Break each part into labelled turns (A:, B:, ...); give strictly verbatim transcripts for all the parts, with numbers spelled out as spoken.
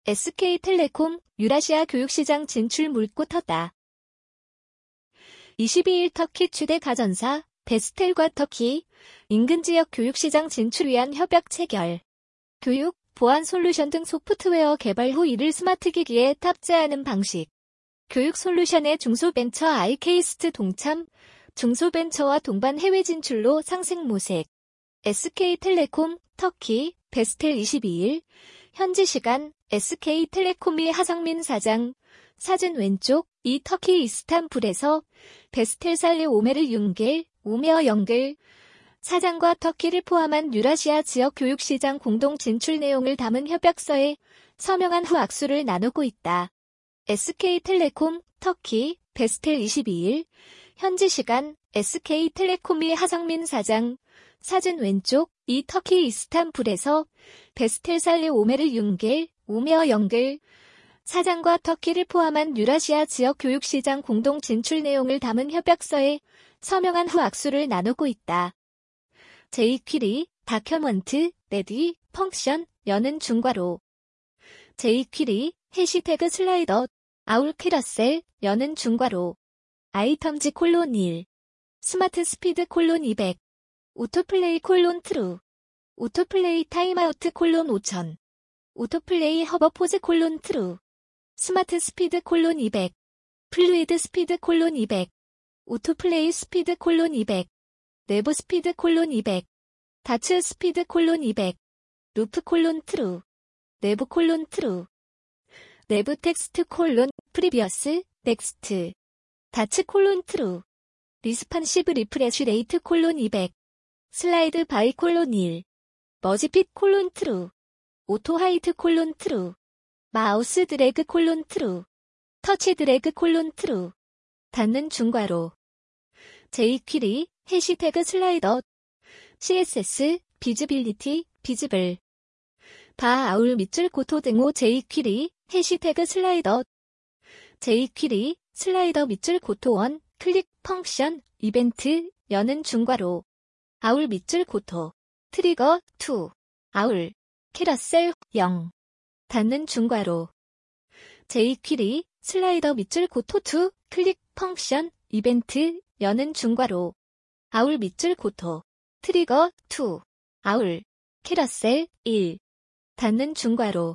A: 에스케이텔레콤 유라시아 교육시장 진출 물꼬 텄다. 이십이일 터키 최대 가전사 베스텔과 터키 인근 지역 교육시장 진출 위한 협약 체결. 교육, 보안 솔루션 등 소프트웨어 개발 후 이를 스마트 기기에 탑재하는 방식. 교육 솔루션의 중소벤처 아이케이스트 동참, 중소벤처와 동반 해외 진출로 상생 모색. 에스케이텔레콤, 터키, 베스텔 이십이일, 현지 시간, 에스케이텔레콤의 하성민 사장, 사진 왼쪽, 이 터키 이스탄불에서 베스텔 살리 오메르 윤겔, 오메어 영글, 사장과 터키를 포함한 유라시아 지역 교육시장 공동 진출 내용을 담은 협약서에 서명한 후 악수를 나누고 있다. 에스케이텔레콤, 터키, 베스텔 이십이일, 현지 시간, 에스케이텔레콤의 하성민 사장, 사진 왼쪽, 이 터키 이스탄불에서 베스텔 살리 오메르 윤겔, 오메어 영글, 사장과 터키를 포함한 유라시아 지역 교육시장 공동 진출 내용을 담은 협약서에 서명한 후 악수를 나누고 있다. 제이 퀴리, 다큐먼트, 레디, 펑션, 여는 중괄호. 제이 퀴리, 해시태그 슬라이더, 아울 캐러셀, 여는 중괄호. 아이텀즈 콜론 일. 스마트 스피드 콜론 이백. 오토플레이 콜론 트루. 오토플레이 타임아우트 콜론 오천. 오토플레이 허버포즈 콜론 트루. 스마트 스피드 콜론 이백. 플루이드 스피드 콜론 이백. 오토플레이 스피드 콜론 이백. 내부 스피드 콜론 이백. 다츠 스피드 콜론 이백. 루프 콜론 트루. 내부 콜론 트루. 내부 텍스트 콜론 프리비어스 넥스트. 다츠 콜론 트루. 리스판시브 리프레쉬 레이트 콜론 이백. 슬라이드 바이 콜론 일. 머지핏 콜론 트루. 오토 하이트 콜론 트루. 마우스 드래그 콜론 트루. 터치 드래그 콜론 트루. 닫는 중괄호. 제이 퀴리, 해시태그 슬라이더. 씨에스에스, 비즈빌리티, 비즈블. 바 아울 밑줄 고토 등호 제이 퀴리, 해시태그 슬라이더. 제이 퀴리, 슬라이더 밑줄 고토 원, 클릭, 펑션, 이벤트, 여는 중괄호. 아울 밑줄 고토. 트리거, 이. 아울. 캐러셀, 영. 닫는 중괄호. 제이 퀴리, 슬라이더 밑줄 고토 이, 클릭, 펑션, 이벤트, 여는 중괄호. 아울 밑줄 고토. 트리거, 이. 아울. 캐러셀, 일. 닫는 중괄호.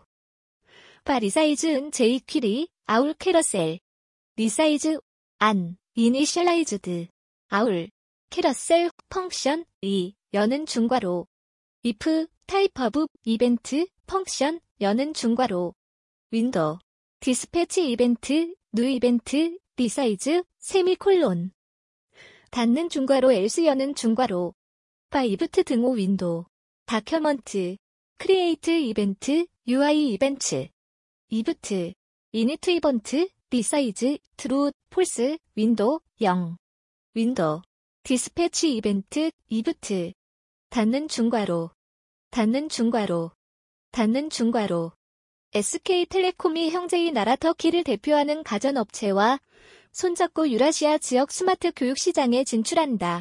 A: 바 리사이즈 은 제이 퀴리, 아울 캐러셀. 리사이즈, 안, 이니셜라이즈드. 아울. 캐러셀, 펑션, 이, 여는 중괄호. if, 타입 오브, 이벤트, 펑션, 여는 중괄호. 윈도우. 디스패치 이벤트, 뉴 이벤트, 리사이즈, 세미콜론. 닫는 중괄호 else 여는 중괄호. 바 이브트 등호 윈도우. 다큐먼트. 크리에이트 이벤트, 유아이 이벤트. 이브트. 이니트 이벤트, 리사이즈, 트루, 폴스, 윈도우, 영. 윈도우. 디스패치 이벤트, 이브트. 닫는 중괄호. 닫는 중괄호. 닫는 중괄호. 에스케이텔레콤이 형제의 나라 터키를 대표하는 가전업체와 손잡고 유라시아 지역 스마트 교육시장에 진출한다.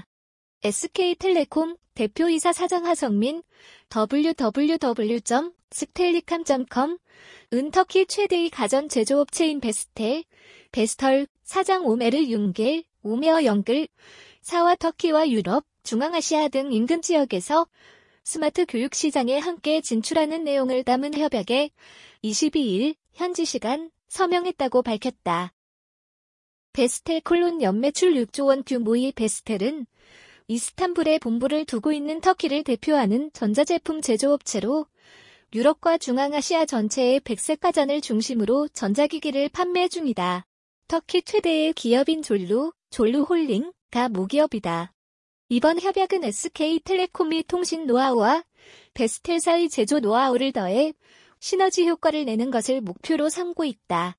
A: 에스케이텔레콤 대표이사 사장 하성민, 더블유 더블유 더블유 점 스텔리캄 점 컴, 은 터키 최대의 가전 제조업체인 베스텔, 베스털, 사장 오메르 윤겔, 오메어 영글, 사와 터키와 유럽, 중앙아시아 등 인근 지역에서 스마트 교육 시장에 함께 진출하는 내용을 담은 협약에 이십이일 현지 시간 서명했다고 밝혔다. 베스텔 콜론 연매출 육조 원 규모의 베스텔은 이스탄불에 본부를 두고 있는 터키를 대표하는 전자제품 제조업체로 유럽과 중앙아시아 전체의 백색 가전을 중심으로 전자기기를 판매 중이다. 터키 최대의 기업인 졸루, 졸루홀링가 모기업이다. 이번 협약은 에스케이텔레콤이 통신 노하우와 베스텔사의 제조 노하우를 더해 시너지 효과를 내는 것을 목표로 삼고 있다.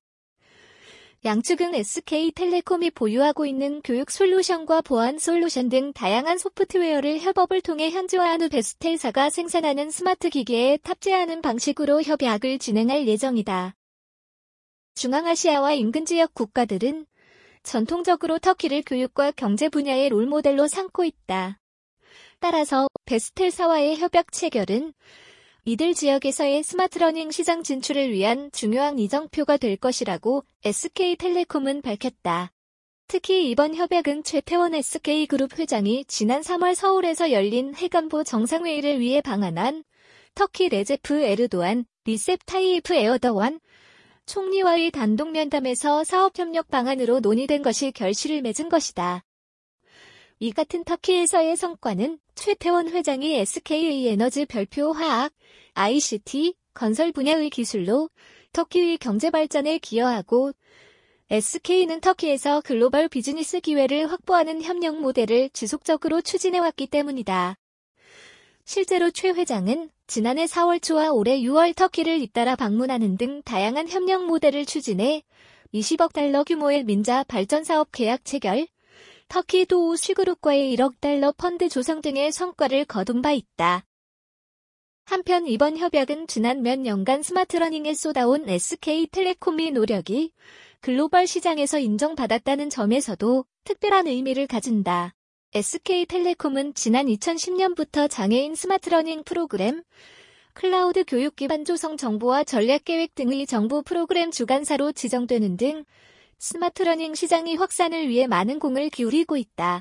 A: 양측은 에스케이텔레콤이 보유하고 있는 교육 솔루션과 보안 솔루션 등 다양한 소프트웨어를 협업을 통해 현지화한 후 베스텔사가 생산하는 스마트 기기에 탑재하는 방식으로 협약을 진행할 예정이다. 중앙아시아와 인근 지역 국가들은 전통적으로 터키를 교육과 경제 분야의 롤모델로 삼고 있다. 따라서 베스텔사와의 협약 체결은 이들 지역에서의 스마트러닝 시장 진출을 위한 중요한 이정표가 될 것이라고 에스케이텔레콤은 밝혔다. 특히 이번 협약은 최태원 에스케이그룹 회장이 지난 삼월 서울에서 열린 해관보 정상회의를 위해 방한한 터키 레제프 에르도안, 리셉 타이이프 에어더완 총리와의 단독 면담에서 사업협력 방안으로 논의된 것이 결실을 맺은 것이다. 이 같은 터키에서의 성과는 최태원 회장이 에스케이에너지 별표 화학, 아이씨티, 건설 분야의 기술로 터키의 경제 발전에 기여하고 에스케이는 터키에서 글로벌 비즈니스 기회를 확보하는 협력 모델을 지속적으로 추진해왔기 때문이다. 실제로 최 회장은 지난해 사월 초와 올해 유월 터키를 잇따라 방문하는 등 다양한 협력 모델을 추진해 이십억 달러 규모의 민자 발전 사업 계약 체결, 터키 도우 시그룹과의 일억 달러 펀드 조성 등의 성과를 거둔 바 있다. 한편 이번 협약은 지난 몇 년간 스마트러닝에 쏟아온 에스케이텔레콤의 노력이 글로벌 시장에서 인정받았다는 점에서도 특별한 의미를 가진다. 에스케이텔레콤은 지난 이천십 년부터 장애인 스마트러닝 프로그램, 클라우드 교육 기반 조성 정보와 전략계획 등의 정부 프로그램 주관사로 지정되는 등 스마트러닝 시장의 확산을 위해 많은 공을 기울이고 있다.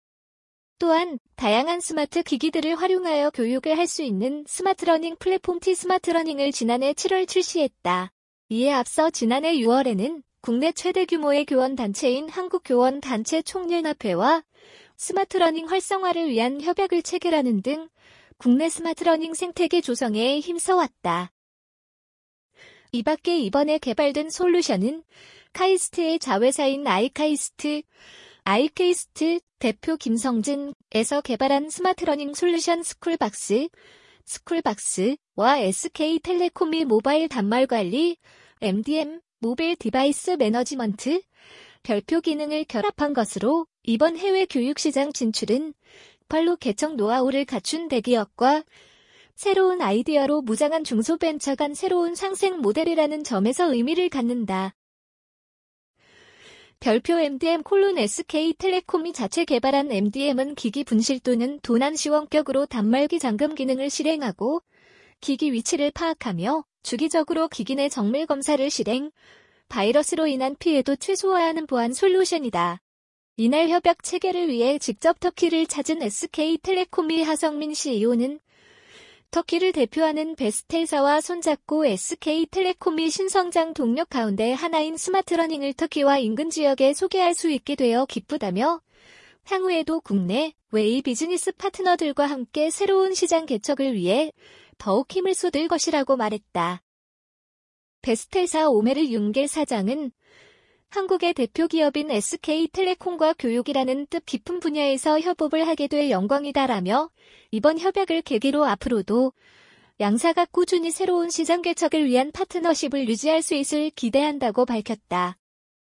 A: 또한 다양한 스마트 기기들을 활용하여 교육을 할 수 있는 스마트러닝 플랫폼 T 스마트러닝을 지난해 칠월 출시했다. 이에 앞서 지난해 유월에는 국내 최대 규모의 교원단체인 한국교원단체 총연합회와 스마트러닝 활성화를 위한 협약을 체결하는 등 국내 스마트러닝 생태계 조성에 힘써왔다. 이 밖에 이번에 개발된 솔루션은 카이스트의 자회사인 아이카이스트, 아이케이스트 대표 김성진에서 개발한 스마트러닝 솔루션 스쿨박스, 스쿨박스와 에스케이텔레콤의 모바일 단말 관리, 엠디엠, 모빌 디바이스 매너지먼트, 별표 기능을 결합한 것으로 이번 해외 교육시장 진출은 발로 개척 노하우를 갖춘 대기업과 새로운 아이디어로 무장한 중소벤처 간 새로운 상생 모델이라는 점에서 의미를 갖는다. 별표 엠디엠 콜론 에스케이텔레콤이 자체 개발한 엠디엠은 기기 분실 또는 도난 시원격으로 단말기 잠금 기능을 실행하고 기기 위치를 파악하며 주기적으로 기기 내 정밀 검사를 실행, 바이러스로 인한 피해도 최소화하는 보안 솔루션이다. 이날 협약 체결을 위해 직접 터키를 찾은 에스케이텔레콤의 하성민 씨이오는 터키를 대표하는 베스텔사와 손잡고 에스케이텔레콤이 신성장 동력 가운데 하나인 스마트러닝을 터키와 인근 지역에 소개할 수 있게 되어 기쁘다며 향후에도 국내, 외의 비즈니스 파트너들과 함께 새로운 시장 개척을 위해 더욱 힘을 쏟을 것이라고 말했다. 베스텔사 오메르 윤겔 사장은 한국의 대표 기업인 에스케이텔레콤과 교육이라는 뜻 깊은 분야에서 협업을 하게 돼 영광이다라며 이번 협약을 계기로 앞으로도 양사가 꾸준히 새로운 시장 개척을 위한 파트너십을 유지할 수 있을 기대한다고 밝혔다.